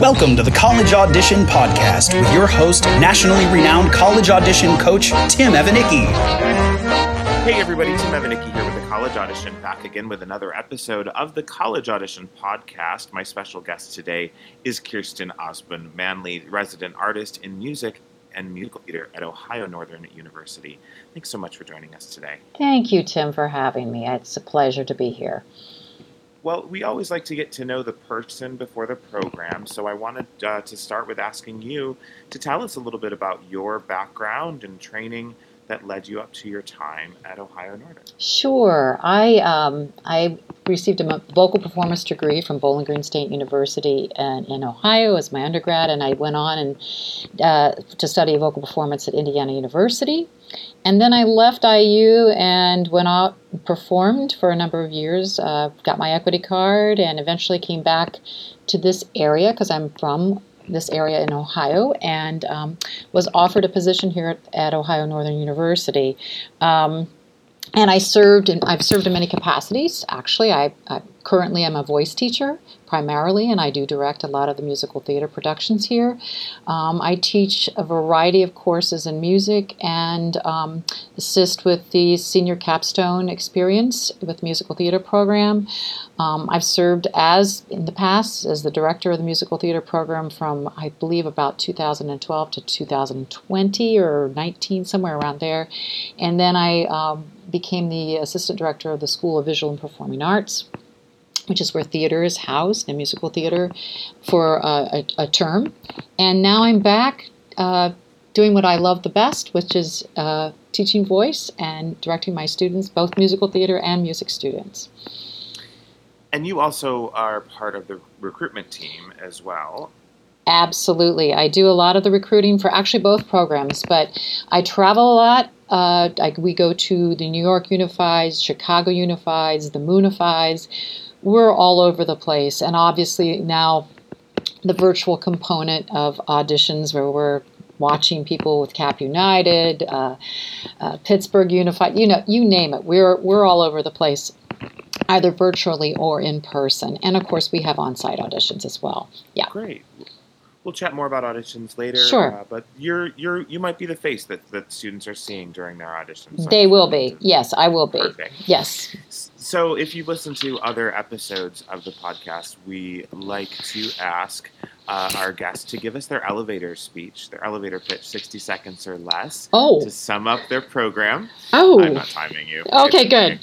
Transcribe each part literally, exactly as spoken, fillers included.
Welcome to the College Audition Podcast with your host, nationally renowned college audition coach, Tim Evanicki. Hey everybody, Tim Evanicki here with the College Audition, back again with another episode of the College Audition Podcast. My special guest today is Kirsten Osborne Manley, resident artist in music and musical theater at Ohio Northern University. Thanks so much for joining us today. Thank you, Tim, for having me. It's a pleasure to be here. Well, we always like to get to know the person before the program, so I wanted uh, to start with asking you to tell us a little bit about your background and training that led you up to your time at Ohio Northern. Sure. I um, I received a vocal performance degree from Bowling Green State University in, in Ohio as my undergrad, and I went on and uh, to study vocal performance at Indiana University. And then I left I U and went out and performed for a number of years, uh, got my equity card, and eventually came back to this area because I'm from this area in Ohio, and um, was offered a position here at, at Ohio Northern University. Um, and I served, in, I've served in many capacities. Actually, I, I currently am a voice teacher primarily, and I do direct a lot of the musical theater productions here. Um, I teach a variety of courses in music and um, assist with the senior capstone experience with musical theater program. Um, I've served as, in the past, as the director of the musical theater program from, I believe, about two thousand twelve to two thousand twenty or nineteen, somewhere around there. And then I um, became the assistant director of the School of Visual and Performing Arts, which is where theater is housed, and musical theater, for uh, a, a term. And now I'm back uh, doing what I love the best, which is uh, teaching voice and directing my students, both musical theater and music students. And you also are part of the recruitment team as well. Absolutely. I do a lot of the recruiting for actually both programs, but I travel a lot. Uh, I, we go to the New York Unifieds, Chicago Unifieds, the Moonifieds. We're all over the place. And obviously now the virtual component of auditions where we're watching people with Cap United, uh, uh, Pittsburgh Unified, you know, you name it. We're we're all over the place, either virtually or in person. And of course, we have on-site auditions as well. Yeah. Great. We'll chat more about auditions later. Sure. Uh, but you're you're you might be the face that, that students are seeing during their auditions. They will be. Yes, I will be. Perfect. Yes. So if you listen to other episodes of the podcast, we like to ask uh, our guests to give us their elevator speech, their elevator pitch, sixty seconds or less, oh. to sum up their program. Oh. I'm not timing you. Okay, good.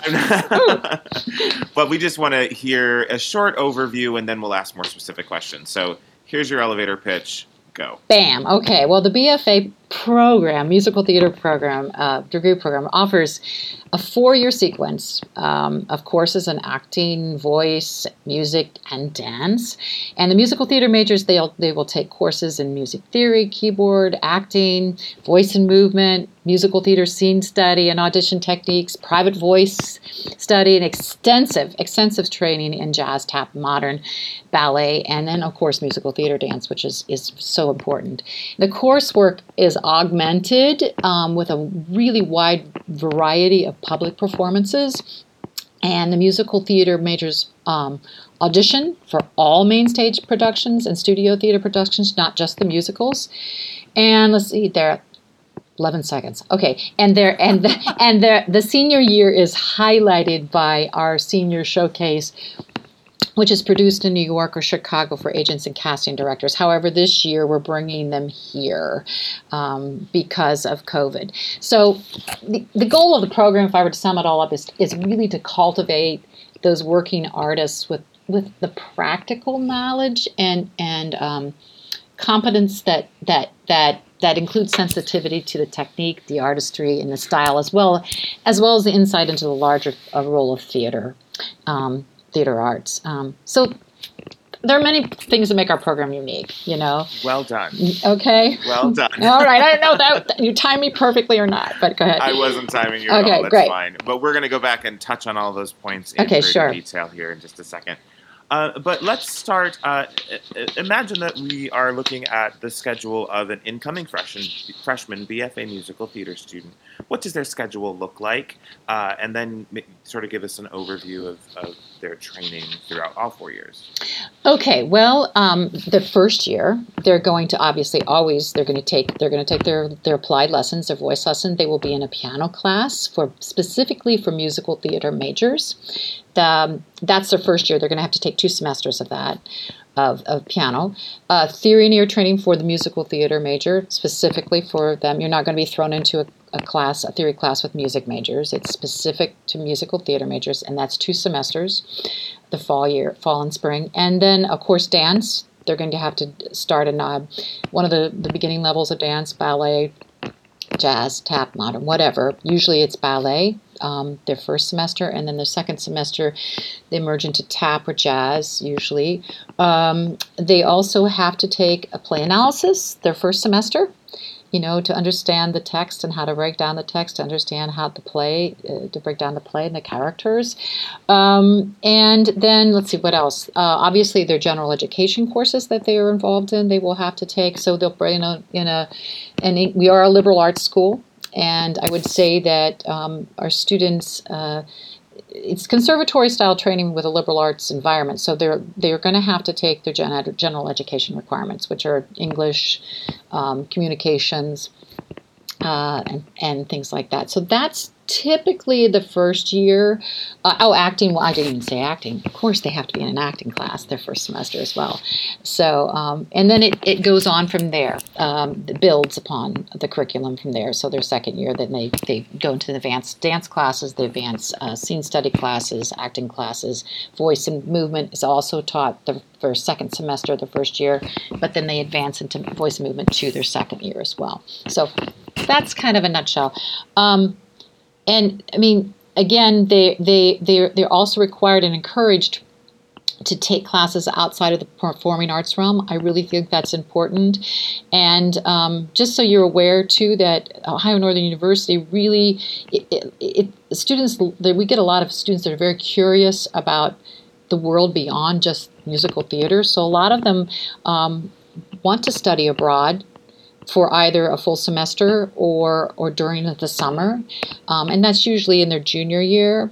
But we just want to hear a short overview, and then we'll ask more specific questions. So here's your elevator pitch. Go. Bam. Okay. Well, the B F A program, musical theater program, uh, degree program, offers a four-year sequence um, of courses in acting, voice, music, and dance. And the musical theater majors, they'll they will take courses in music theory, keyboard, acting, voice and movement, musical theater scene study and audition techniques, private voice study, and extensive, extensive training in jazz, tap, modern, ballet, and then, of course, musical theater dance, which is, is so important. The coursework is augmented um, with a really wide variety of public performances, and the musical theater majors um, audition for all main stage productions and studio theater productions, not just the musicals. And let's see, there eleven seconds. Okay, and there and the, and the the senior year is highlighted by our senior showcase, which is produced in New York or Chicago for agents and casting directors. However, this year we're bringing them here um, because of COVID. So the, the goal of the program, if I were to sum it all up, is, is really to cultivate those working artists with, with the practical knowledge and and um, competence that that that that includes sensitivity to the technique, the artistry, and the style, as well as well as the insight into the larger uh, role of theater. Um, theater arts. Um, so there are many things that make our program unique, you know. Well done. Okay. Well done. All right. I don't know that you timed me perfectly or not, but go ahead. I wasn't timing you at okay, all. That's great. fine. But we're going to go back and touch on all those points in okay, greater sure. detail here in just a second. Uh, but let's start. Uh, imagine that we are looking at the schedule of an incoming freshman, freshman B F A musical theater student. What does their schedule look like? Uh, and then sort of give us an overview of, of their training throughout all four years. Okay, well, um, the first year they're going to obviously always they're going to take they're going to take their their applied lessons, their voice lesson. They will be in a piano class for specifically for musical theater majors. The, um, that's their first year. They're going to have to take two semesters of that. Of, of piano. Uh, theory and ear training for the musical theater major, specifically for them. You're not going to be thrown into a, a class, a theory class with music majors. It's specific to musical theater majors, and that's two semesters, the fall year, fall and spring. And then, of course, dance. They're going to have to start in uh, one of the, the beginning levels of dance, ballet, jazz, tap, modern, whatever. Usually it's ballet, um, their first semester, and then the second semester they merge into tap or jazz, usually. Um, they also have to take a play analysis their first semester, you know, to understand the text and how to break down the text, to understand how to play, uh, to break down the play and the characters. Um, and then, let's see, what else? Uh, obviously, their general education courses that they are involved in, they will have to take. So they'll bring in a, in a and we are a liberal arts school, and I would say that um, our students, uh, it's conservatory style training with a liberal arts environment. So they're they're going to have to take their gen- general education requirements, which are English, um, communications, uh, and, and things like that. So that's typically the first year. Uh, oh, acting. Well, I didn't even say acting. Of course, they have to be in an acting class their first semester as well. So, um, and then it, it goes on from there. Um, it builds upon the curriculum from there. So their second year, then they, they go into the advanced dance classes, the advanced uh, scene study classes, acting classes. Voice and movement is also taught the first, second semester, the first year, but then they advance into voice and movement to their second year as well. So that's kind of a nutshell. Um, And I mean, again, they they they're they're also required and encouraged to take classes outside of the performing arts realm. I really think that's important. And um, just so you're aware too, that Ohio Northern University really, it, it, it, students, we get a lot of students that are very curious about the world beyond just musical theater. So a lot of them um, want to study abroad for either a full semester or or during the summer, um, and that's usually in their junior year.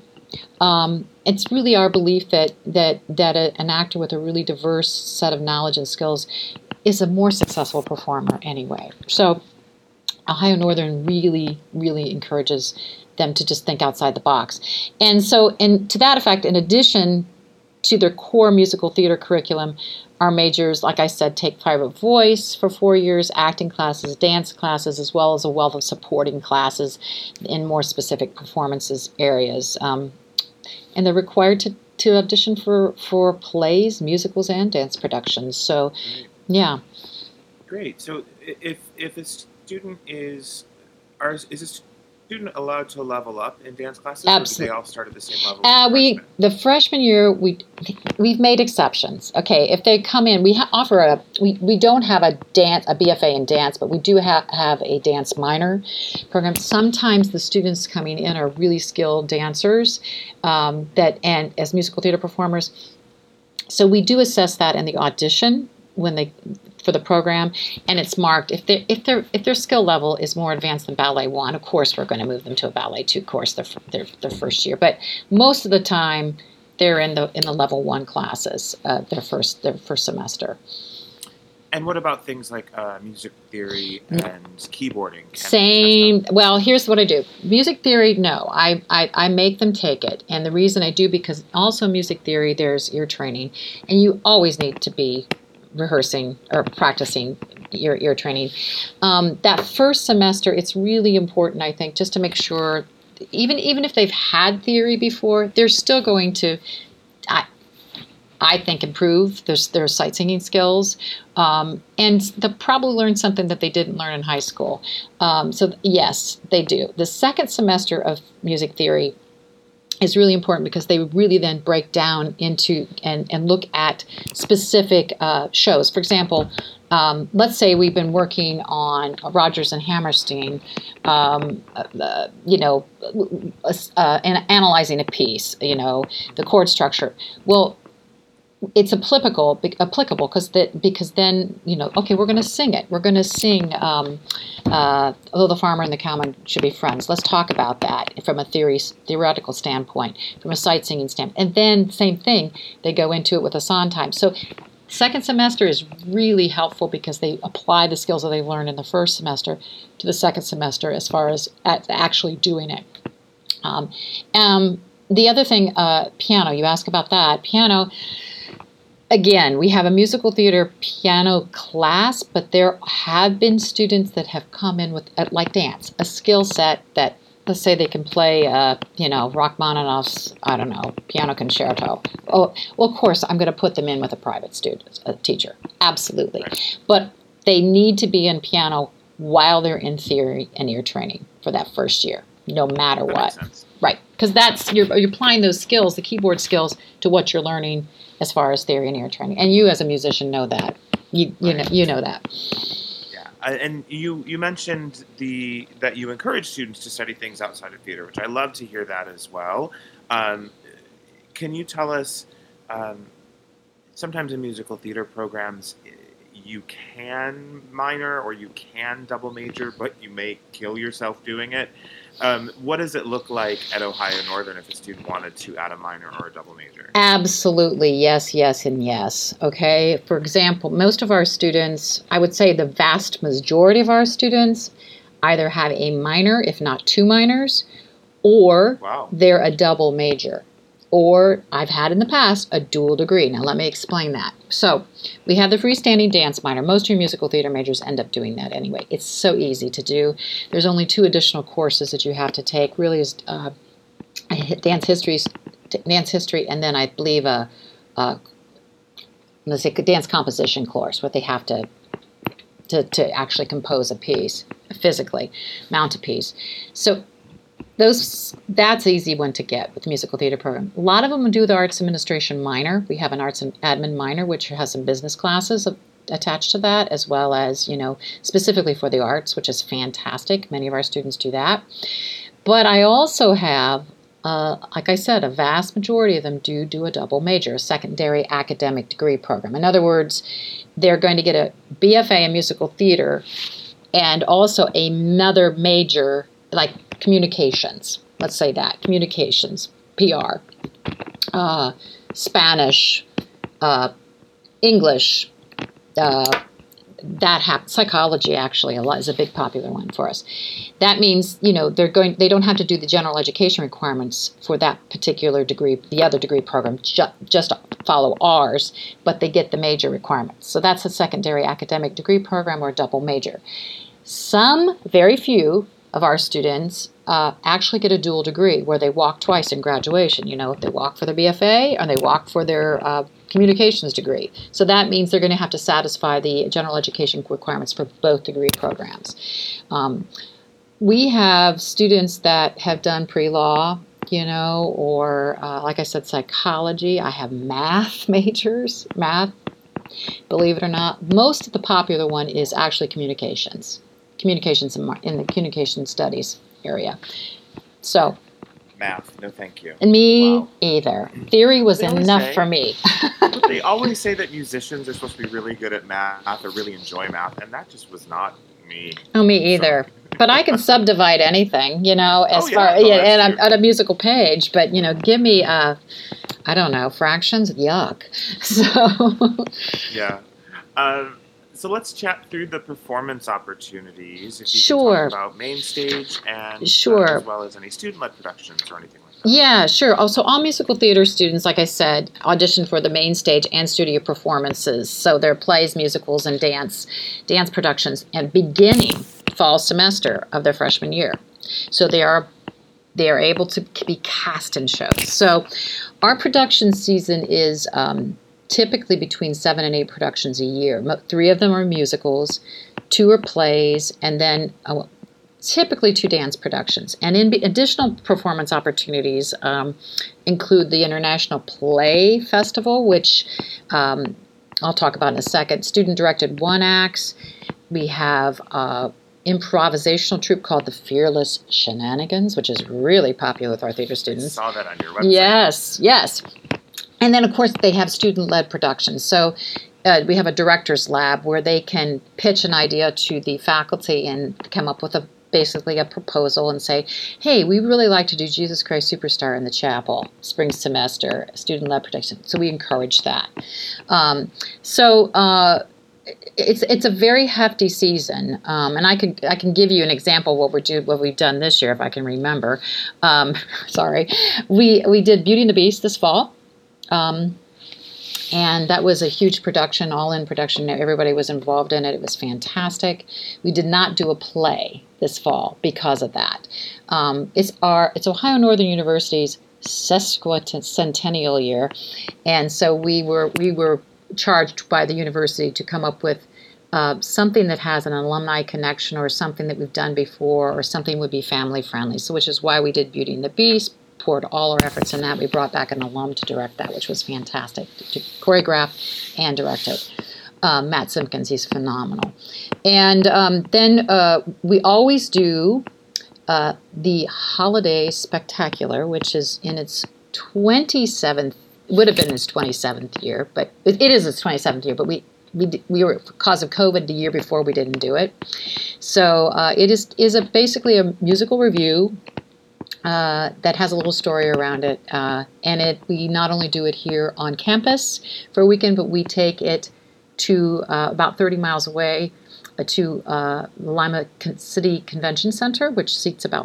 Um, it's really our belief that that that a, an actor with a really diverse set of knowledge and skills is a more successful performer anyway. So Ohio Northern really, really encourages them to just think outside the box. And so, and to that effect, in addition to their core musical theater curriculum, our majors, like I said, take private voice for four years, acting classes, dance classes, as well as a wealth of supporting classes in more specific performances areas. Um, and they're required to, to audition for, for plays, musicals, and dance productions. So, yeah. Great. So if if a student is, are, is a student allowed to level up in dance classes? Absolutely. Or do they all start at the same level? Uh, as we freshmen? the freshman year we we've made exceptions. Okay, if they come in, we ha- offer a we, we don't have a dance a B F A in dance, but we do have have a dance minor program. Sometimes the students coming in are really skilled dancers um, that and as musical theater performers. So we do assess that in the audition when they for the program, and it's marked if they if their if their skill level is more advanced than ballet one. Of course, we're going to move them to a ballet two course their their, their first year. But most of the time, they're in the in the level one classes uh, their first their first semester. And what about things like uh, music theory and keyboarding? Can Same. Well, here's what I do. Music theory, no. I, I, I make them take it. And the reason I do, because also music theory, there's ear training. And you always need to be rehearsing or practicing your ear training. Um, that first semester, it's really important, I think, just to make sure, even even if they've had theory before, they're still going to, I, I think, improve their, their sight singing skills. Um, and they'll probably learn something that they didn't learn in high school. Um, so yes, they do. The second semester of music theory is really important because they really then break down into and, and look at specific uh, shows. For example, um, let's say we've been working on Rodgers and Hammerstein, um, uh, you know, uh, and analyzing a piece, you know, the chord structure. Well, it's applicable applicable because that because then you know okay we're going to sing it we're going to sing um, uh, although the farmer and the cowman should be friends. Let's talk about that from a theory theoretical standpoint, from a sight singing standpoint, and then same thing they go into it with a Sondheim. So second semester is really helpful because they apply the skills that they learned in the first semester to the second semester as far as at actually doing it. Um, um, the other thing, uh, piano. You ask about that piano. Again, we have a musical theater piano class, but there have been students that have come in with, uh, like dance, a skill set that, let's say they can play, uh, you know, Rachmaninoff's, I don't know, piano concerto. Oh, well, of course, I'm going to put them in with a private student, a teacher. Absolutely. But they need to be in piano while they're in theory and ear training for that first year, no matter that what. Makes sense. Right, because that's you're, you're applying those skills, the keyboard skills, to what you're learning as far as theory and ear training. And you, as a musician, know that. You you know you know that. Yeah, uh, and you you mentioned the that you encourage students to study things outside of theater, which I love to hear that as well. Um, can you tell us? Um, sometimes in musical theater programs, you can minor or you can double major, but you may kill yourself doing it. Um, what does it look like at Ohio Northern if a student wanted to add a minor or a double major? Absolutely, yes, yes, and yes. Okay, for example, most of our students, I would say the vast majority of our students either have a minor, if not two minors, or wow. they're a double major. Or I've had in the past a dual degree. Now let me explain that. So we have the freestanding dance minor. Most of your musical theater majors end up doing that anyway. It's so easy to do. There's only two additional courses that you have to take. Really is uh, dance history, dance history, and then I believe a, a let's say dance composition course, where they have to to to actually compose a piece physically, mount a piece. So. Those that's an easy one to get with the musical theater program. A lot of them do the arts administration minor. We have an arts and admin minor, which has some business classes attached to that, as well as, you know, specifically for the arts, which is fantastic. Many of our students do that. But I also have, uh, like I said, a vast majority of them do do a double major, a secondary academic degree program. In other words, they're going to get a B F A in musical theater and also another major, like communications, let's say that, communications, P R, uh, Spanish, uh, English, uh, that happens. Psychology actually a lot is a big popular one for us. That means, you know, they're going, they don't have to do the general education requirements for that particular degree, the other degree program, ju- just follow ours, but they get the major requirements. So that's a secondary academic degree program or double major. Some, very few, of our students uh, actually get a dual degree where they walk twice in graduation. You know, if they walk for their B F A or they walk for their uh, communications degree. So that means they're going to have to satisfy the general education requirements for both degree programs. Um, we have students that have done pre-law, you know, or uh, like I said, psychology. I have math majors, math, believe it or not. Most of the popular one is actually communications. Communications in, in the communication studies area. So, math, no thank you. And me wow. either. Theory was enough say, for me. But they always say that musicians are supposed to be really good at math or really enjoy math, and that just was not me. Oh, me either. So. But I can subdivide anything, you know, as oh, yeah. far oh, yeah, and on a musical page. But you know, give me, uh, I don't know, fractions. Yuck. So. Yeah. Um, So let's chat through the performance opportunities. If you sure. can talk about main stage and sure. uh, as well as any student-led productions or anything like that. Yeah, sure. Oh, so all musical theater students, like I said, audition for the main stage and studio performances. So they're plays, musicals, and dance, dance productions, and beginning fall semester of their freshman year. So they are they are able to be cast in shows. So our production season is. Um, typically between seven and eight productions a year. Three of them are musicals, two are plays, and then uh, typically two dance productions. And in additional performance opportunities um, include the International Play Festival, which um, I'll talk about in a second. Student-directed one-acts. We have an improvisational troupe called the Fearless Shenanigans, which is really popular with our theater students. I saw that on your website. Yes, yes. And then, of course, they have student-led productions. So uh, we have a director's lab where they can pitch an idea to the faculty and come up with a basically a proposal and say, hey, we really like to do Jesus Christ Superstar in the chapel, spring semester, student-led production. So we encourage that. Um, so uh, it's it's a very hefty season, um, and I can I can give you an example of what we're do what we've done this year if I can remember. Um, sorry, we we did Beauty and the Beast this fall. Um, And that was a huge production, all-in production. Everybody was involved in it. It was fantastic. We did not do a play this fall because of that. Um, it's our it's Ohio Northern University's sesquicentennial year, and so we were we were charged by the university to come up with uh, something that has an alumni connection or something that we've done before or something would be family friendly. So, which is why we did Beauty and the Beast. Poured all our efforts in that. We brought back an alum to direct that, which was fantastic, to choreograph and direct it. Um, Matt Simpkins, he's phenomenal. And um, then uh, we always do uh, the Holiday Spectacular, which is in its twenty-seventh, would have been its twenty-seventh year, but it, it is its twenty-seventh year, but we We, we were, because of COVID, the year before we didn't do it. So uh, it is, is a, basically a musical review Uh, that has a little story around it, uh, and it we not only do it here on campus for a weekend, but we take it to uh, about thirty miles away uh, to uh, Lima Con- City Convention Center, which seats about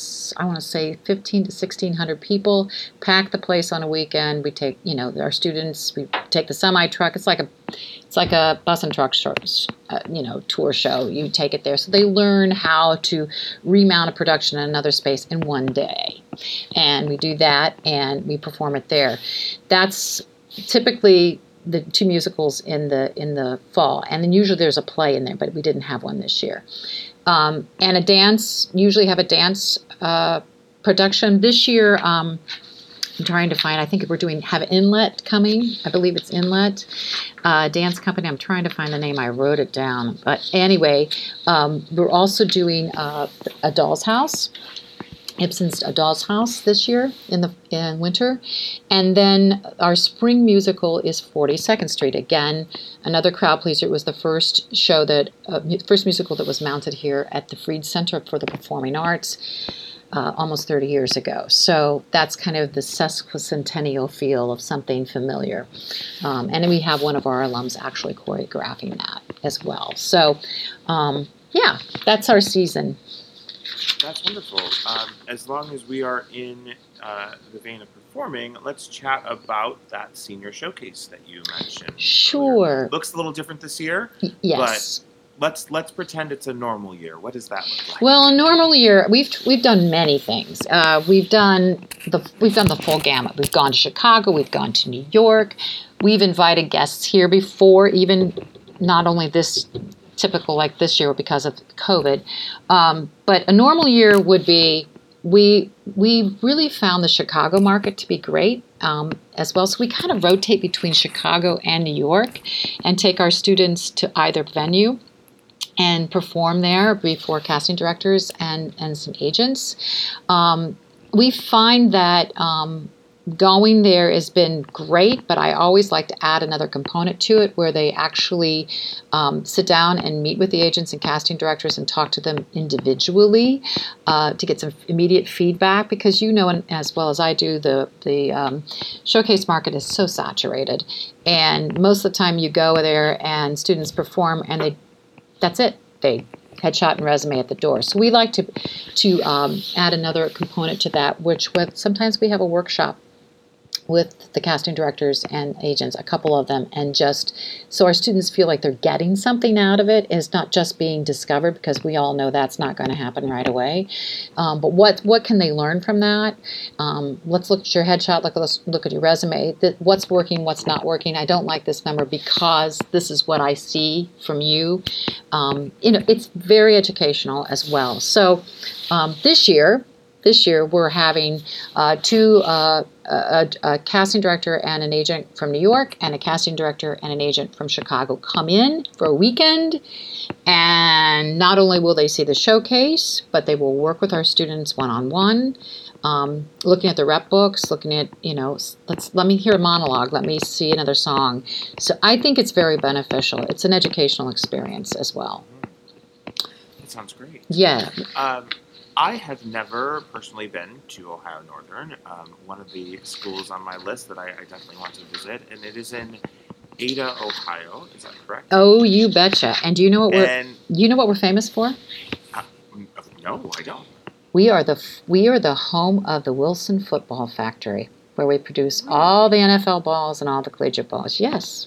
I want to say fifteen to sixteen hundred people. Pack the place on a weekend. We take you know our students. We take the semi truck. It's like a it's like a bus and truck show, uh, you know tour show. You take it there, so they learn how to remount a production in another space in one day, and we do that and we perform it there. That's typically the two musicals in the in the fall, and then usually there's a play in there, but we didn't have one this year. Um, and a dance, usually have a dance uh, production. This year, um, I'm trying to find, I think we're doing, have Inlet coming. I believe it's Inlet uh, Dance Company. I'm trying to find the name. I wrote it down. But anyway, um, we're also doing uh, A Doll's House. Ibsen's A Doll's House this year in the in winter. And then our spring musical is forty-second Street. Again, another crowd pleaser. It was the first show that, uh, first musical that was mounted here at the Freed Center for the Performing Arts uh, almost thirty years ago. So that's kind of the sesquicentennial feel of something familiar. Um, and then we have one of our alums actually choreographing that as well. So, um, yeah, that's our season. That's wonderful. Um, as long as we are in uh, the vein of performing, let's chat about that senior showcase that you mentioned. Sure. Earlier. Looks a little different this year. Y- yes. But let's let's pretend it's a normal year. What does that look like? Well, a normal year, we've we've done many things. Uh, we've done the we've done the full gamut. We've gone to Chicago. We've gone to New York. We've invited guests here before, even not only this. Typical like this year because of COVID. Um, but a normal year would be, we we really found the Chicago market to be great um, as well. So we kind of rotate between Chicago and New York and take our students to either venue and perform there before casting directors and, and some agents. Um, we find that um, going there has been great, but I always like to add another component to it where they actually um, sit down and meet with the agents and casting directors and talk to them individually uh, to get some immediate feedback, because you know as well as I do, the, the um, showcase market is so saturated, and most of the time you go there and students perform and they that's it. They headshot and resume at the door. So we like to to um, add another component to that, which with sometimes we have a workshop with the casting directors and agents, a couple of them, and just so our students feel like they're getting something out of it. It's not just being discovered, because we all know that's not going to happen right away. Um, but what what can they learn from that? Um, let's look at your headshot. Look, let's look at your resume. What's working? What's not working? I don't like this member because this is what I see from you. Um, you know, it's very educational as well. So um, this year. This year, we're having uh, two, uh, a, a casting director and an agent from New York and a casting director and an agent from Chicago come in for a weekend. And not only will they see the showcase, but they will work with our students one-on-one. um, looking at the rep books, looking at, you know, let's let me hear a monologue, let me see another song. So I think it's very beneficial. It's an educational experience as well. That sounds great. Yeah. Um, I have never personally been to Ohio Northern, um, one of the schools on my list that I, I definitely want to visit, and it is in Ada, Ohio. Is that correct? Oh, you betcha. And do you know what we're And, you know what we're famous for? uh, no, I don't. We are the we are the home of the Wilson Football Factory, where we produce all the N F L balls and all the collegiate balls. Yes.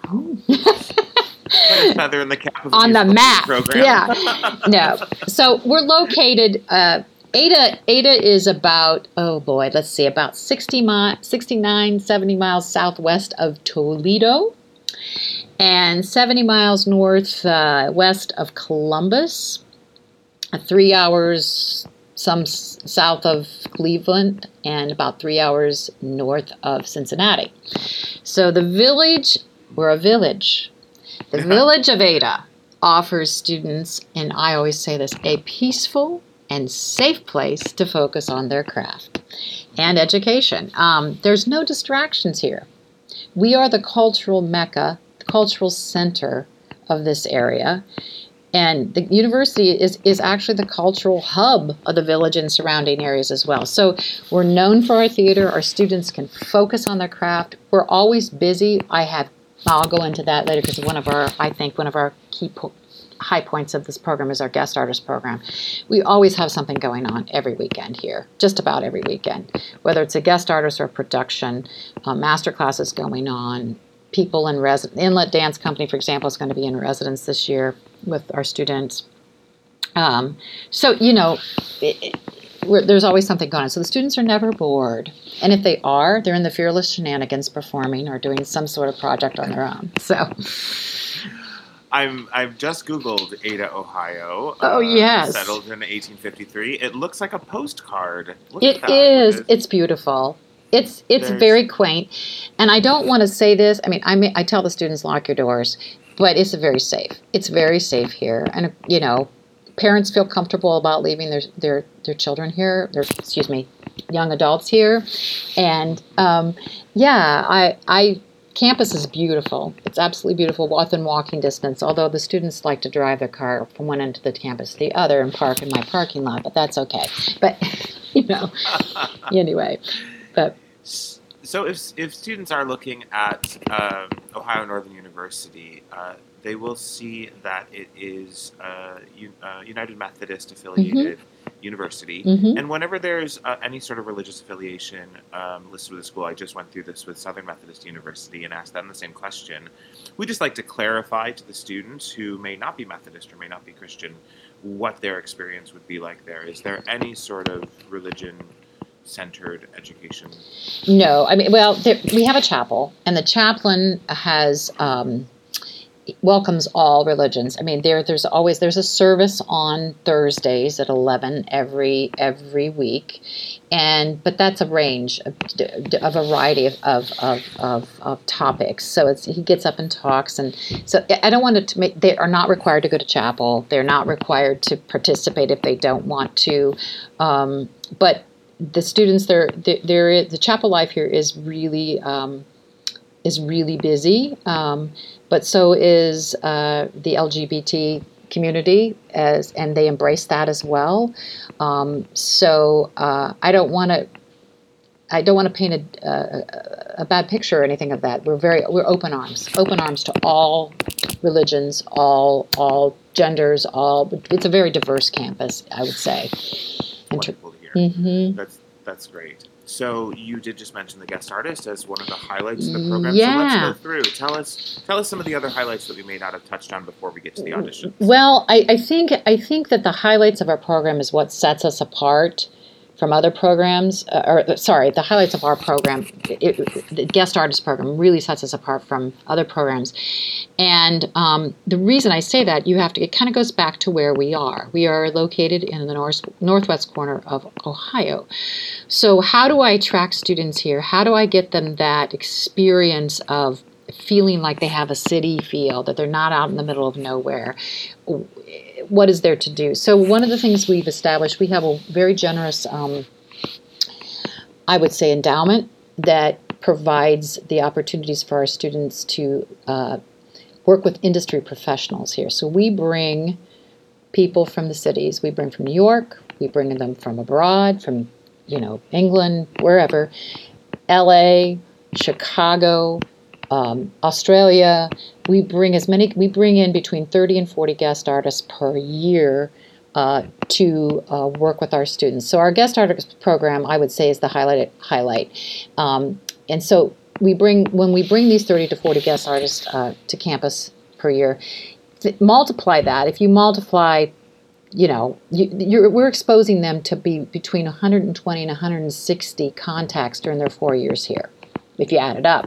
Put a feather in the cap of On the map. program. Yeah. No. So we're located. Uh, Ada Ada is about, oh boy, let's see, about sixty mi- sixty-nine, seventy miles southwest of Toledo, and seventy miles north uh, west of Columbus. Uh, three hours some s- south of Cleveland, and about three hours north of Cincinnati. So the village, we're a village. The village of Ada offers students, and I always say this, a peaceful and safe place to focus on their craft and education. Um, there's no distractions here. We are the cultural mecca, the cultural center of this area. And the university is, is actually the cultural hub of the village and surrounding areas as well. So we're known for our theater. Our students can focus on their craft. We're always busy. I have, I'll go into that later because one of our, I think one of our key po- high points of this program is our guest artist program. We always have something going on every weekend here, just about every weekend, whether it's a guest artist or a production, uh, master classes going on. People in residence, Inlet Dance Company, for example, is going to be in residence this year with our students. Um, so, you know, it, it, we're, there's always something going on. So the students are never bored. And if they are, they're in the Fearless Shenanigans performing or doing some sort of project on their own. So I'm, I've just Googled Ada, Ohio. Oh, uh, yes. Settled in eighteen fifty-three. It looks like a postcard. Look at it that. is. It- It's beautiful. It's it's There's- very quaint. And I don't want to say this. I mean, I may, I tell the students, lock your doors. But it's very safe. It's very safe here. And, you know, parents feel comfortable about leaving their their, their children here, their, excuse me, young adults here. And, um, yeah, I, I campus is beautiful. It's absolutely beautiful, within walking distance, although the students like to drive their car from one end of the campus to the other and park in my parking lot, but that's okay. But, you know, anyway, but... So if if students are looking at um, Ohio Northern University, uh, they will see that it is a U- uh, United Methodist affiliated mm-hmm. university. Mm-hmm. And whenever there's uh, any sort of religious affiliation um, listed with the school, I just went through this with Southern Methodist University and asked them the same question. We just like to clarify to the students who may not be Methodist or may not be Christian what their experience would be like there. Is there any sort of religion centered education? No, I mean, well, there, we have a chapel, and the chaplain has um, welcomes all religions. I mean, there there's always there's a service on Thursdays at eleven every every week, and but that's a range, of a variety of of, of, of, of topics. So it's he gets up and talks, and so I don't want it to make. They are not required to go to chapel. They're not required to participate if they don't want to, um, but. The students there, there is, the chapel life here is really um, is really busy, um, but so is uh, the L G B T community, as and they embrace that as well. Um, so uh, I don't want to I don't want to paint a, a, a bad picture or anything of that. We're very we're open arms, open arms to all religions, all all genders, all. It's a very diverse campus, I would say. Wonderful to hear. Mm-hmm. That's that's great. So you did just mention the guest artist as one of the highlights of the program. Yeah. So let's go through. Tell us tell us some of the other highlights that we may not have touched on before we get to the audition. Well, I, I think I think that the highlights of our program is what sets us apart from other programs, uh, or sorry, the highlights of our program, it, it, the guest artist program really sets us apart from other programs. And um, the reason I say that, you have to, it kind of goes back to where we are. We are located in the north, northwest corner of Ohio. So how do I attract students here? How do I get them that experience of feeling like they have a city feel, that they're not out in the middle of nowhere? What is there to do? So one of the things we've established, we have a very generous um, I would say, endowment that provides the opportunities for our students to uh, work with industry professionals here. So we bring people from the cities. We bring from New York. We bring them from abroad, from, you know, England, wherever, L A, Chicago, um, Australia. We bring as many. We bring in between thirty and forty guest artists per year uh, to uh, work with our students. So our guest artist program, I would say, is the highlight. Highlight, um, and so we bring when we bring these thirty to forty guest artists uh, to campus per year. Th- multiply that. If you multiply, you know, you, you're, we're exposing them to be between one hundred twenty and one hundred sixty contacts during their four years here, if you add it up.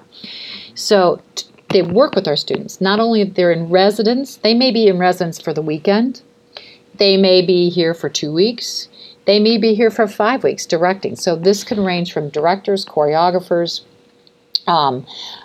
So t- they work with our students. Not only they're in residence, they may be in residence for the weekend. They may be here for two weeks. They may be here for five weeks directing. So this can range from directors, choreographers, um,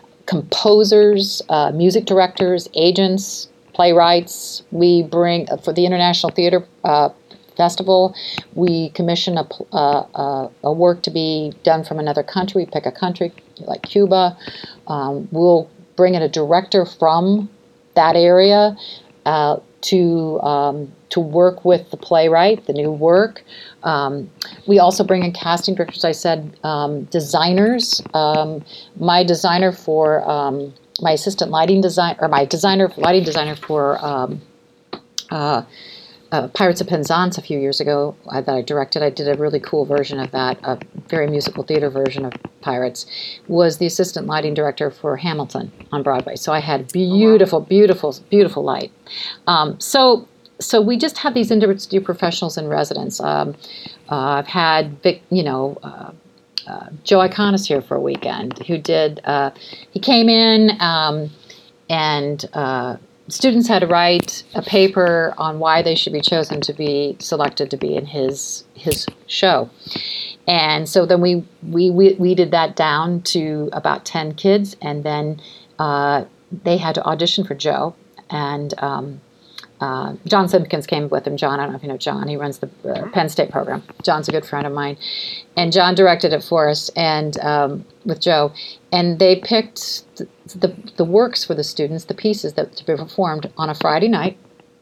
composers, uh, music directors, agents, playwrights. We bring, for the International Theater uh, Festival, we commission a, uh, uh, a work to be done from another country. We pick a country like Cuba. Um, we'll bring in a director from that area uh, to um, to work with the playwright, the new work. Um, we also bring in casting directors, I said, um, designers. Um, my designer for, um, my assistant lighting design, or my designer, lighting designer for um, uh, uh, Pirates of Penzance a few years ago uh, that I directed. I did a really cool version of that, a very musical theater version of Pirates, was the assistant lighting director for Hamilton on Broadway. So I had beautiful, oh, wow. beautiful, beautiful light. Um, so So we just have these industry professionals in residence. Um, uh, I've had, Vic, you know, uh, uh, Joe Iconis here for a weekend, who did, uh, he came in um, and uh, students had to write a paper on why they should be chosen to be selected to be in his his show. And so then we, we, we weeded that down to about ten kids, and then uh, they had to audition for Joe. And um, Uh, John Simpkins came with him. John, I don't know if you know John. He runs the uh, Penn State program. John's a good friend of mine. And John directed it for us and um, with Joe. And they picked the, the, the works for the students, the pieces that to be performed on a Friday night,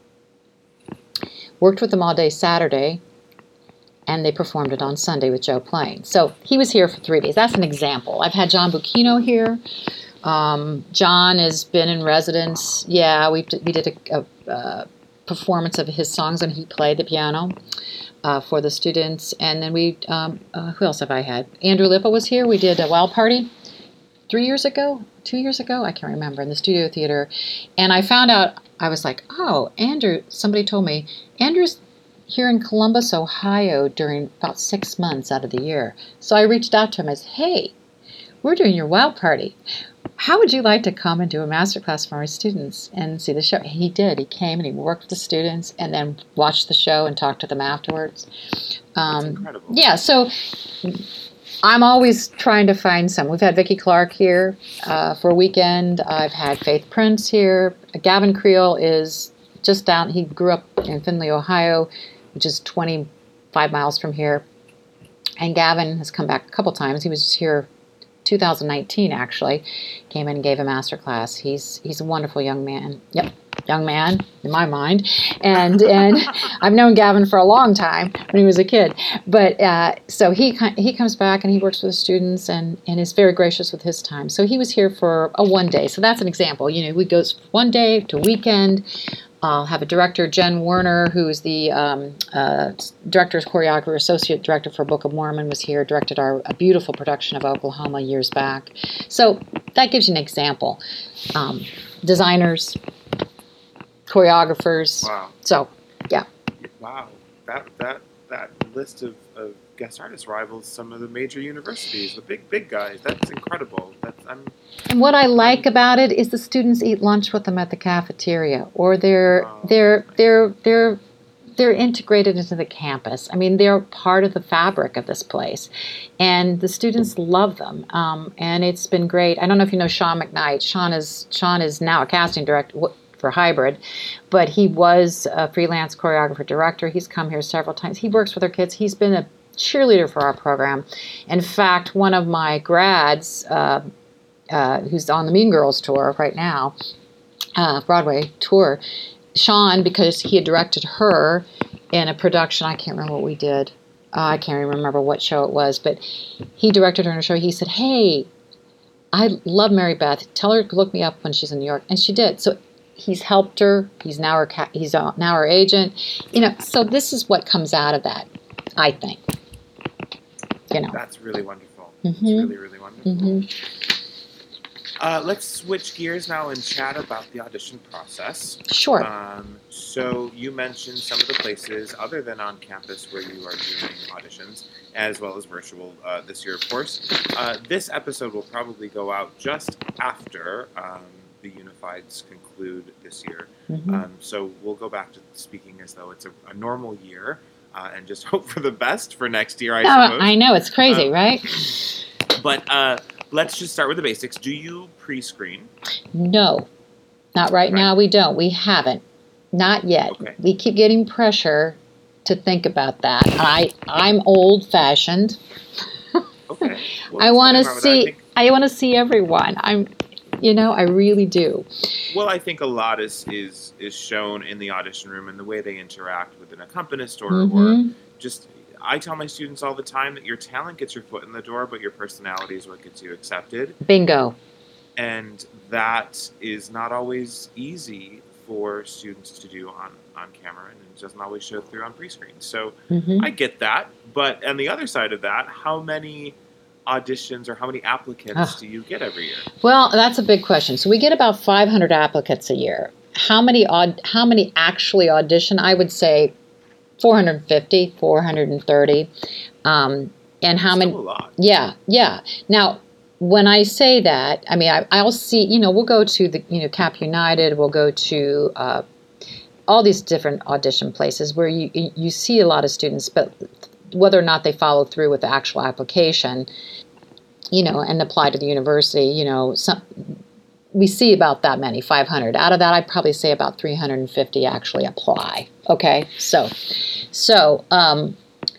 worked with them all day Saturday, and they performed it on Sunday with Joe playing. So he was here for three days. That's an example. I've had John Bucchino here. Um, John has been in residence. Yeah, we we did a, a, a performance of his songs, and he played the piano uh, for the students. And then we, um, uh, who else have I had? Andrew Lippa was here. We did a Wild Party three years ago, two years ago, I can't remember, in the Studio Theater. And I found out, I was like, oh, Andrew, somebody told me, Andrew's here in Columbus, Ohio during about six months out of the year. So I reached out to him as, hey, we're doing your Wild Party. How would you like to come and do a masterclass for our students and see the show? He did. He came and he worked with the students and then watched the show and talked to them afterwards. Um, That's incredible. Yeah, so I'm always trying to find some. We've had Vicki Clark here uh, for a weekend. I've had Faith Prince here. Gavin Creel is just down. He grew up in Findlay, Ohio, which is twenty-five miles from here. And Gavin has come back a couple times. He was just here two thousand nineteen, actually, came in and gave a master class. He's he's a wonderful young man. Yep, young man in my mind. And and I've known Gavin for a long time when he was a kid. But uh, so he he comes back and he works with the students and, and is very gracious with his time. So he was here for a one day. So that's an example. You know, we go one day to weekend. I'll have a director, Jen Werner, who is the um, uh, director, choreographer, associate director for Book of Mormon, was here, directed our a beautiful production of Oklahoma years back. So that gives you an example. Um, designers, choreographers. Wow. So, yeah. Wow. That that that list of, of guest artists rivals some of the major universities, the big big guys. That's incredible. That's I'm. And what I like about it is the students eat lunch with them at the cafeteria, or they're Oh, they're they're they're they're integrated into the campus. I mean, they're part of the fabric of this place, and the students love them. Um, and it's been great. I don't know if you know Sean McKnight. Sean is Sean is now a casting director for Hybrid, but he was a freelance choreographer director. He's come here several times. He works with our kids. He's been a cheerleader for our program. In fact, one of my grads, uh, uh, who's on the Mean Girls tour right now, uh, Broadway tour, Sean, because he had directed her in a production, I can't remember what we did. Uh, I can't even remember what show it was, but he directed her in a show. He said, hey, I love Mary Beth. Tell her to look me up when she's in New York. And she did. So he's helped her. He's now her, ca- he's now her agent. You know, so this is what comes out of that, I think. You know. That's really wonderful. Mm-hmm. It's really, really wonderful. Mm-hmm. Uh, let's switch gears now and chat about the audition process. Sure. Um, so you mentioned some of the places other than on campus where you are doing auditions, as well as virtual uh, this year, of course. Uh, this episode will probably go out just after um, the Unifieds conclude this year. Mm-hmm. Um, so we'll go back to speaking as though it's a, a normal year uh, and just hope for the best for next year, I oh, suppose. I know. It's crazy, um, right? But... Uh, Let's just start with the basics. Do you pre-screen? No, not right, right. now. We don't. We haven't. Not yet. Okay. We keep getting pressure to think about that. I I'm old-fashioned. Okay. Well, I want to see. I, think, I want to see everyone. I'm, you know, I really do. Well, I think a lot is is is shown in the audition room and the way they interact with an accompanist or Mm-hmm. or just. I tell my students all the time that your talent gets your foot in the door, but your personality is what gets you accepted. Bingo. And that is not always easy for students to do on, on camera, and it doesn't always show through on pre-screen. So Mm-hmm. I get that. But on the other side of that, how many auditions or how many applicants Ugh. do you get every year? Well, that's a big question. So we get about five hundred applicants a year. How many aud- How many actually audition? I would say four hundred fifty, four hundred thirty. Um, and how Still many? a lot. Yeah, yeah. Now, when I say that, I mean, I, I'll see, you know, we'll go to the, you know, Cap United, we'll go to uh, all these different audition places where you you see a lot of students, but whether or not they follow through with the actual application, you know, and apply to the university, you know, some, we see about that many, five hundred. Out of that, I'd probably say about three hundred fifty actually apply. Okay, so, so, um,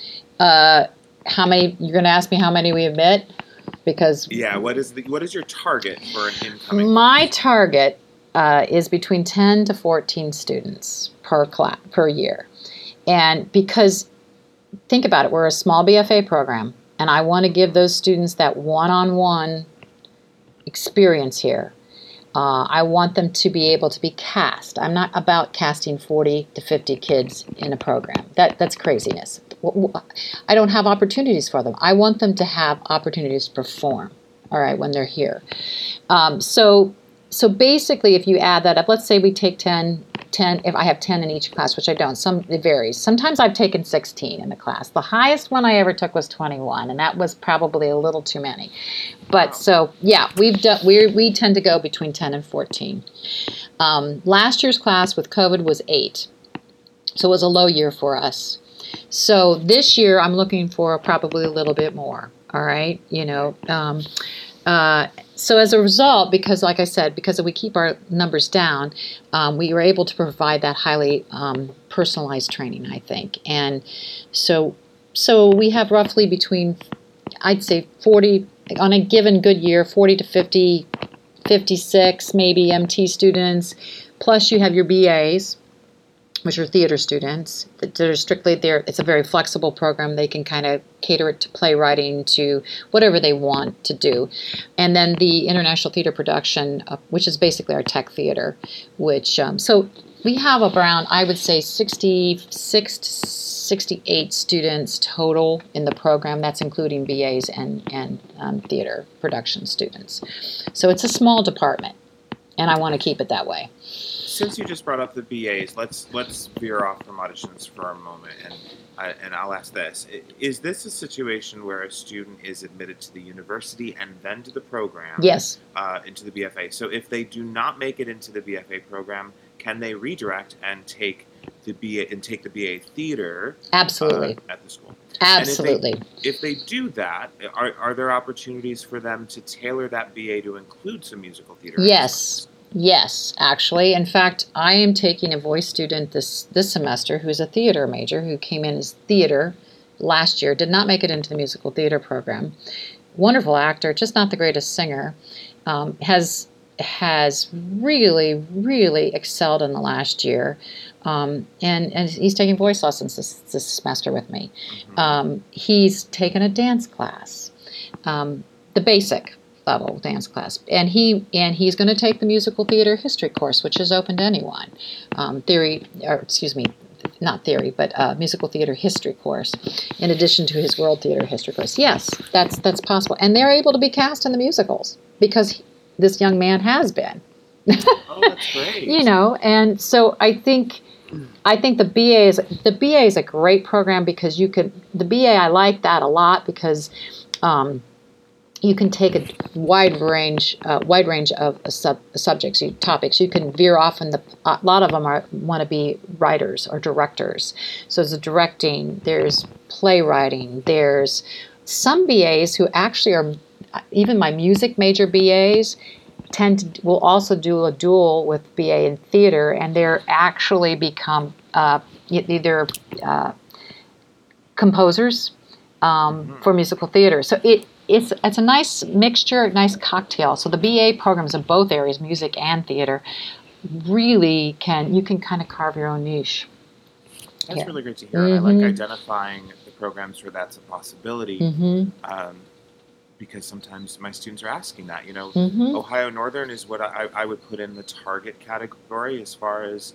uh, how many, you're going to ask me how many we admit? Because Yeah, what is the what is your target for an incoming? my target uh, is between ten to fourteen students per class, per year. And because, think about it, we're a small B F A program, and I want to give those students that one-on-one experience here. Uh, I want them to be able to be cast. I'm not about casting forty to fifty kids in a program. That That's craziness. I don't have opportunities for them. I want them to have opportunities to perform, all right, when they're here. Um, so so basically, if you add that up, let's say we take ten, ten, if I have ten in each class, which I don't, some it varies. Sometimes I've taken sixteen in the class. The highest one I ever took was twenty-one, and that was probably a little too many. But so, yeah, we've done, we we tend to go between ten and fourteen. Um, last year's class with COVID was eight. So it was a low year for us. So this year I'm looking for probably a little bit more, all right? You know, um, uh, so as a result, because like I said, because we keep our numbers down, um, we were able to provide that highly um, personalized training, I think. And so, so we have roughly between, I'd say forty, on a given good year, forty to fifty, fifty-six maybe M T students, plus you have your B As, which are theater students that are strictly there. It's a very flexible program. They can kind of cater it to playwriting, to whatever they want to do. And then the International Theater Production, uh, which is basically our tech theater, which, um, so we have around, I would say, sixty-six to sixty-eight students total in the program. That's including B As and, and um, theater production students. So it's a small department, and I want to keep it that way. Since you just brought up the B As, let's let's veer off from auditions for a moment, and uh, and I'll ask this: is this a situation where a student is admitted to the university and then to the program? Yes. Uh, into the B F A. So if they do not make it into the B F A program, can they redirect and take the B A and take the B A theater? Absolutely. Uh, at the school. Absolutely. And if they, if they do that, are are there opportunities for them to tailor that B A to include some musical theater? Yes. Yes, actually. In fact, I am taking a voice student this, this semester who's a theater major, who came in as theater, last year, did not make it into the musical theater program. Wonderful actor, just not the greatest singer. Um, has has really, really excelled in the last year. Um, and, and he's taking voice lessons this, this semester with me. Mm-hmm. Um, he's taken a dance class, um, the basic level dance class, and he and he's going to take the musical theater history course, which is open to anyone. Um, theory, or excuse me, not theory, but uh, musical theater history course, in addition to his world theater history course. Yes, that's that's possible, and they're able to be cast in the musicals because he, this young man has been. Oh, that's great. You know, and so I think. I think the B A is the B A is a great program because you could the B A I like that a lot because um, you can take a wide range uh, wide range of sub, subjects, you, topics. You can veer off, and a lot of them are want to be writers or directors. So there's directing, there's playwriting, there's some B As who actually are even my music major B As. Tend to, will also do a dual with B A in theater, and they're actually become uh, either uh, composers um, mm-hmm. for musical theater. So it it's it's a nice mixture, a nice cocktail. So the B A programs in both areas, music and theater, really can you can kind of carve your own niche. That's here. Really great to hear. Mm-hmm. And I like identifying the programs where that's a possibility. Mm-hmm. Um, because sometimes my students are asking that, you know, mm-hmm. Ohio Northern is what I, I would put in the target category as far as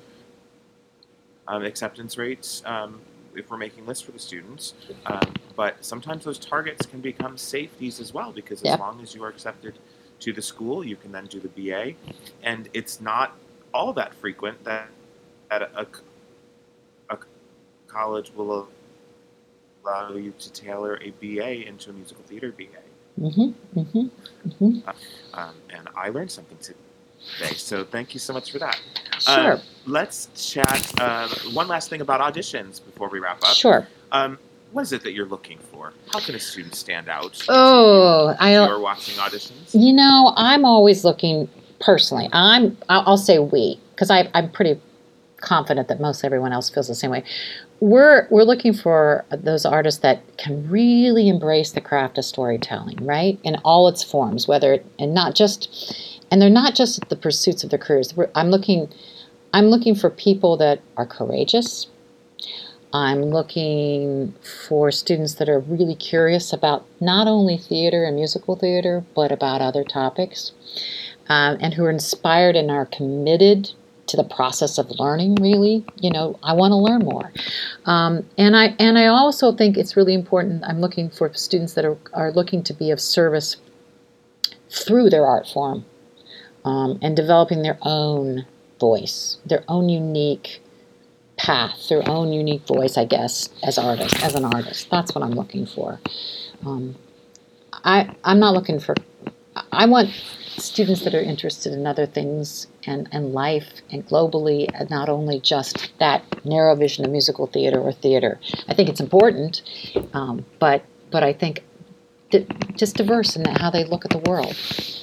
um, acceptance rates, um, if we're making lists for the students. Um, but sometimes those targets can become safeties as well, because as yep. long as you are accepted to the school, you can then do the B A. And it's not all that frequent that, that a, a college will allow you to tailor a B A into a musical theater B A. Mm-hmm, mm-hmm, mm-hmm. Uh, um, and I learned something today, so thank you so much for that. Sure. Uh, let's chat. Uh, one last thing about auditions before we wrap up. Sure. Um, what is it that you're looking for? How can a student stand out? Oh, I. You're watching auditions. You know, I'm always looking personally. I'm. I'll say we, because I I'm pretty confident that most everyone else feels the same way. We're we're looking for those artists that can really embrace the craft of storytelling, right, in all its forms. Whether and not just, and they're not just the pursuits of their careers. We're, I'm looking, I'm looking for people that are courageous. I'm looking for students that are really curious about not only theater and musical theater, but about other topics, um, and who are inspired and are committed to the process of learning. Really, you know, I want to learn more, um, and I and I also think it's really important. I'm looking for students that are, are looking to be of service through their art form, um, and developing their own voice, their own unique path, their own unique voice, I guess, as artists, as an artist. That's what I'm looking for. Um, I I'm not looking for. I want students that are interested in other things and, and life and globally, and not only just that narrow vision of musical theater or theater. I think it's important, um, but but I think di- just diverse in how they look at the world.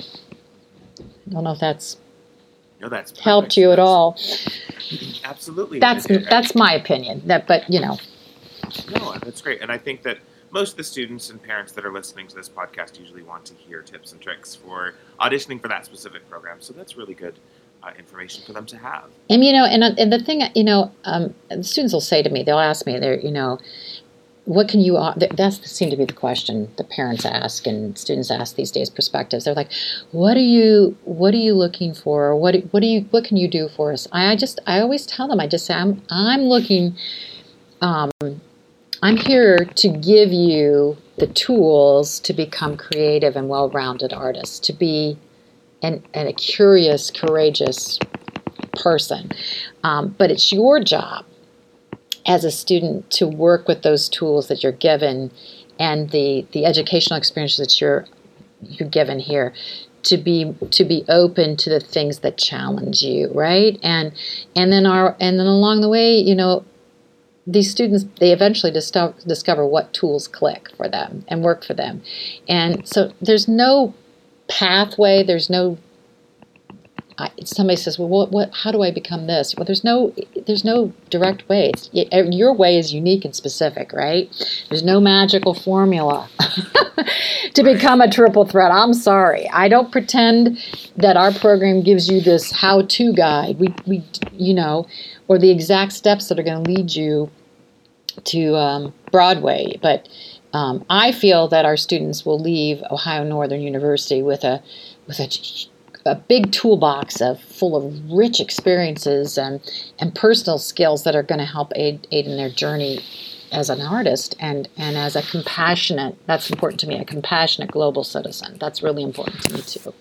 I don't know if that's, no, that's perfect. helped you that's, at all. Absolutely. That's that's my opinion. That, but you know. No, that's great, and I think that most of the students and parents that are listening to this podcast usually want to hear tips and tricks for auditioning for that specific program. So that's really good uh, information for them to have. And, you know, and, and the thing, you know, um, the students will say to me, they'll ask me, they're, you know, what can you, that seemed to be the question the parents ask and students ask these days, perspectives. They're like, what are you, what are you looking for? What, what do you, what can you do for us? I just, I always tell them, I just say, I'm, I'm looking, um, I'm here to give you the tools to become creative and well-rounded artists, to be an, an, a curious, courageous person. Um, but it's your job as a student to work with those tools that you're given and the, the educational experiences that you're you're given here, to be to be open to the things that challenge you, right? And and then our and then along the way, you know, these students, they eventually discover, discover what tools click for them and work for them. And so there's no pathway, there's no I, somebody says, well, what, what, how do I become this? Well, there's no, there's no direct way. It's, your way is unique and specific, right? There's no magical formula to become a triple threat. I'm sorry. I don't pretend that our program gives you this how-to guide. We, we, you know, or the exact steps that are going to lead you to um, Broadway. But um, I feel that our students will leave Ohio Northern University with a, with a a big toolbox of full of rich experiences and, and personal skills that are going to help aid, aid in their journey as an artist and, and as a compassionate, that's important to me, a compassionate global citizen. That's really important to me too.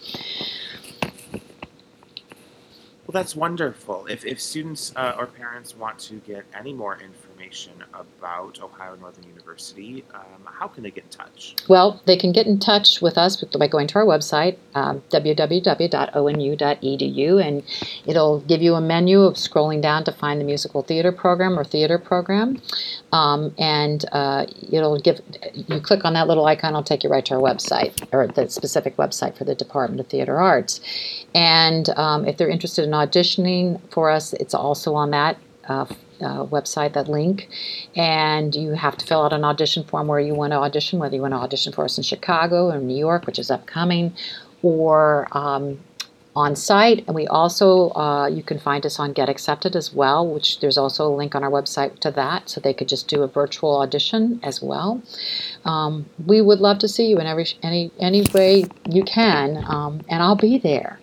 Well, that's wonderful. If, if students uh, or parents want to get any more information about Ohio Northern University, um, how can they get in touch? Well, they can get in touch with us by going to our website, um, w w w dot o n u dot e d u, and it'll give you a menu of scrolling down to find the musical theater program or theater program. Um, and uh, it'll give, you click on that little icon, it'll take you right to our website, or the specific website for the Department of Theater Arts. And um, if they're interested in auditioning for us, it's also on that uh, uh, website, that link. And you have to fill out an audition form where you want to audition, whether you want to audition for us in Chicago or New York, which is upcoming, or um, on site. And we also, uh, you can find us on Get Accepted as well, which there's also a link on our website to that, so they could just do a virtual audition as well. Um, we would love to see you in every any any way you can, um, and I'll be there.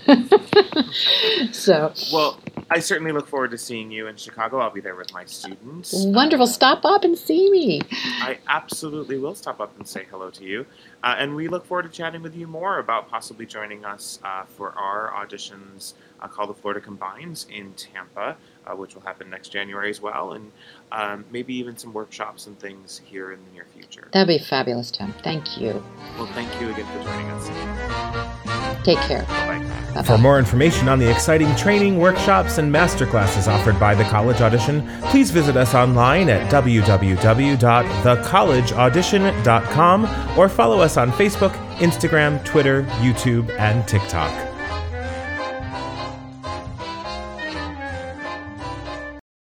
So, well, I certainly look forward to seeing you in Chicago. I'll be there with my students. Wonderful. Uh, Stop up and see me. I absolutely will stop up and say hello to you. Uh, and we look forward to chatting with you more about possibly joining us uh, for our auditions uh, called the Florida Combines in Tampa, uh, which will happen next January as well, and um, maybe even some workshops and things here in the near future. That'd be fabulous, Tim. Thank you. Well, thank you again for joining us. Take care. Bye-bye. Bye-bye. For more information on the exciting training, workshops, and masterclasses offered by The College Audition, please visit us online at w w w dot the college audition dot com or follow us on Facebook, Instagram, Twitter, YouTube, and TikTok.